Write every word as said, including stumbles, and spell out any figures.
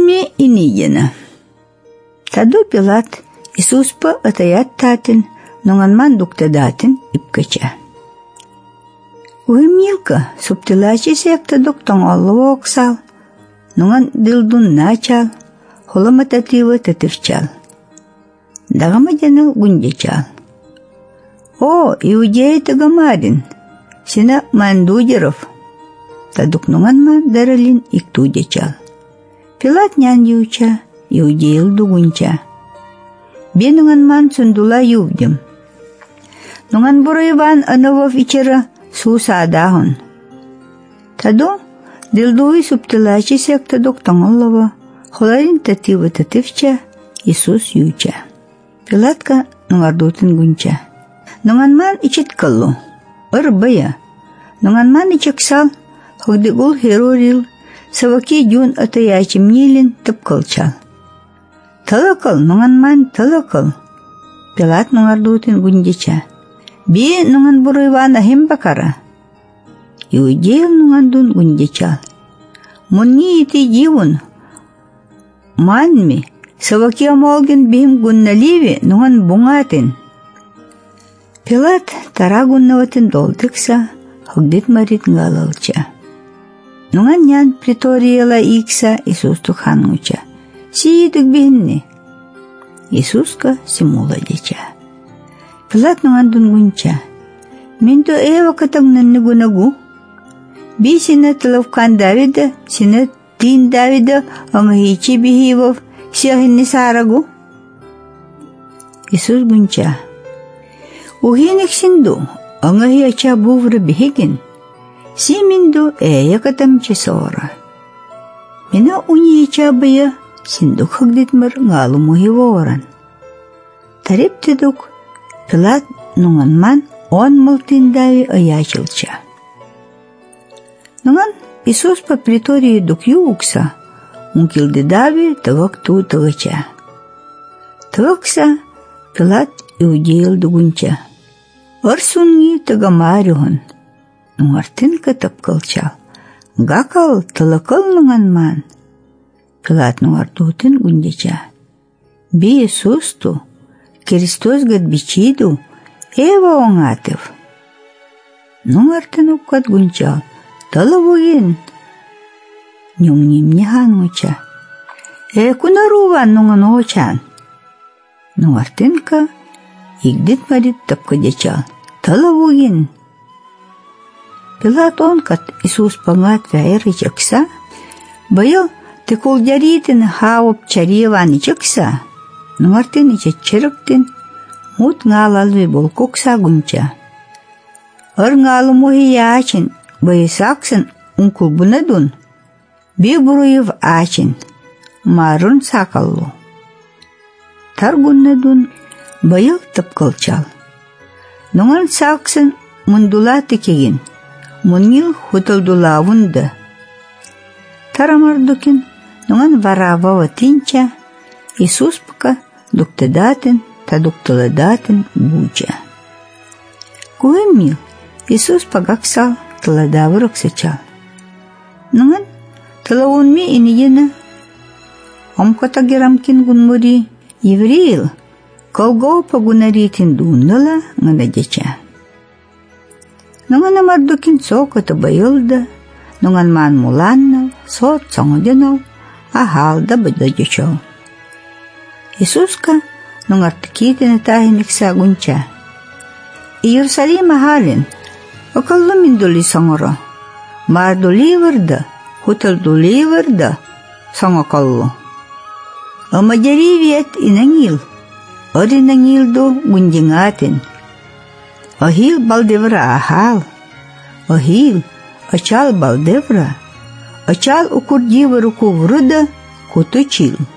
Куынме инигена. Таду Пилат Иисуспа атаят татын, ноңанман дуктадатын ипкача. Уймилка суптилачи секта дуктон олло оксал, ноңан дылдун начал, холаматативы татывчал. Дагама жаныл гунжачал. О, иудея тагамадин, сина мандудеров. Тадук ноңанма даралин иктудячал. Пилат нян юча, иудеял дугунча. Бен ноңанман сундула ювдим. Ноңан бурайван ановов ичера сусадахун. Таду дылдуи суптилачи секта дуктон оллова, холарин тативы татывча, Иисус юча. Пилатка ноңардутын гунча. Ноңанман ичит кыллу, ырбая. Ноңанман ичексал, хогдигул херорил, саваки дюн атаячим нилин тыпкылчал. Талакыл, ноңанман талакыл. Пилат ноңардутын гунча. Би ноңан бурайван ахим бакара. Иудеял ноңандун гунчал. Мунни ити дивун, манми, саваки амалгин бим гунналиви ноңан буңатын. Пилат тара гуннаватын долдыкса, хогдит марит нгалалча. Ноңан нян приторияла икса Иисусту хангуча. Сиидык бинни. Иисуска симула деча. Пилат ноңандун гунча. Минто эва катамнанны гунагу. Би сина тылавкан Давида, сина тин Давида, аңахичи бихивов, сиахинни сарагу. Иисус гунча. Ухинек синду, аңахи ача бувра бихигин. Си минду эя катамчи сора. Мина уни ача бая, синду хагдитмар нгалу мухиворан. Тарип тедук, Пилат ноңанман он малтиндави аячылча. Ноңан Иисус по притории дук юукса, ункилдидави тавак ту тавача. Тавакса Пилат иудеял дугунча. Арсунги тагамарюхун. Ноңартынка тапкалчал. Гакал талакал ноңанман. Пилат ноңартутын гундяча. Би Иисусту, Христос гадбичиду, эва оңатыв. Ноңартын уккат гунчал. Талавуин. Нюмним не хангуча. Э кунаруван ноңан очан. Ноңартынка игдит марит тапкадячал. Талавуин. Пилат онкат Иисус пангат вяйры чакса. Баял ты колдяритын хауп чариван чакса. Ноңартын ича чырыктын. Мут нгалалви болкокса гунча. Ыр нгалу мухи ячин. Баясаксын ункул бунадун. Би буруев ачин. Марун сакаллу. Тар гуннадун баял тыпкалчал. Ноңан саксын мундула текеген. Мунил хуталдулавунда. Тарамардукин ноңан варавава тинча. Иисус пока дуктадатын та дукталадатын буча. Куэмил Иисус пагаксал таладавырок сачал. Ноңан талаунми инигена. Омката герамкин гунмури евреил. Колго пагунаритин дуннала нганадяча. Ноңан амардукин соката байылда. Ноңан ман муланнал, сот соңоденал, ахалда бададячал. Иисуска ноңартыкитин тахиникса гунча. Иерусалима халин. Окаллы миндули соңора. Мардули вырда, хуталдули вырда, соңокаллы. Амаджари вет инангил. Ори нангилду гундингатин. Ахил балдевра ахал. Ахил achal baldevra, achal ukurdivă rucu vrâdă cu tăcil.